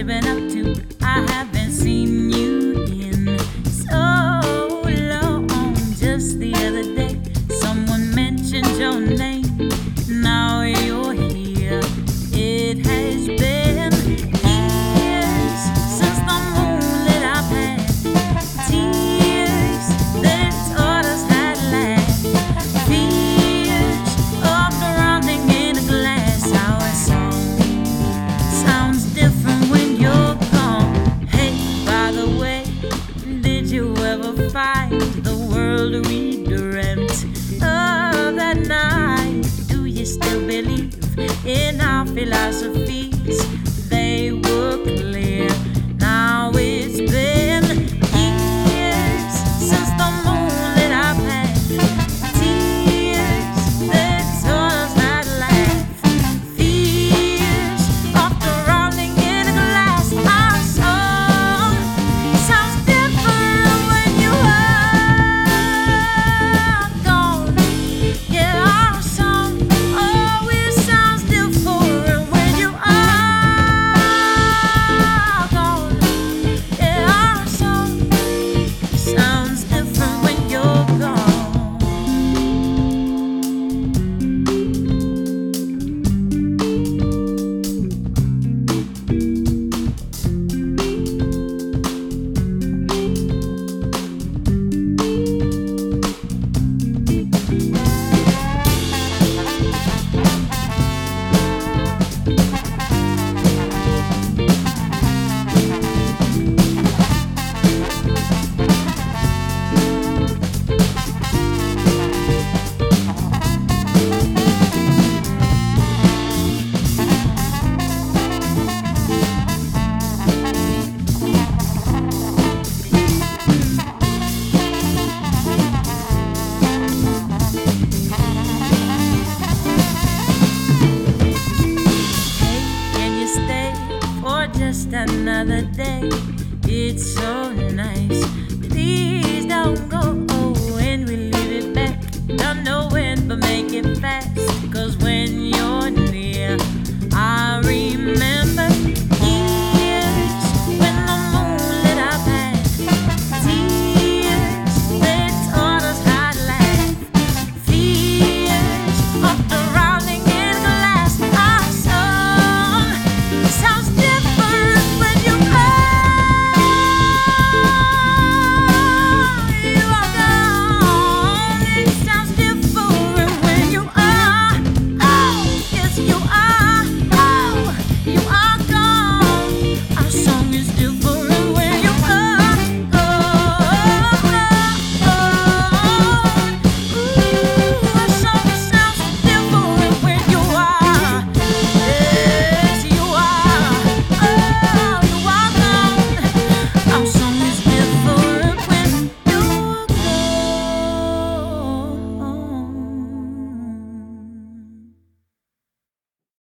you been up to? I haven't seen you in so long. Just the other day, someone mentioned your name. Now you're here. It has been years since the moonlit I've had. Tears that taught us that laugh. Fears of drowning in a glass. Our song sounds different when you're gone. Hey, by the way, did you ever find the world we dreamt of that night? Do you still believe in our philosophies? They were clear. Now it's been years since the moonlit I've had. Tears that taught us that laugh. Fears of drowning in a glass. Our song sounds different when you are gone. Yeah, our song always sounds different when you are gone. Yeah, our song sounds different when you're gone. Hey, can you stay for just another day? It's so nice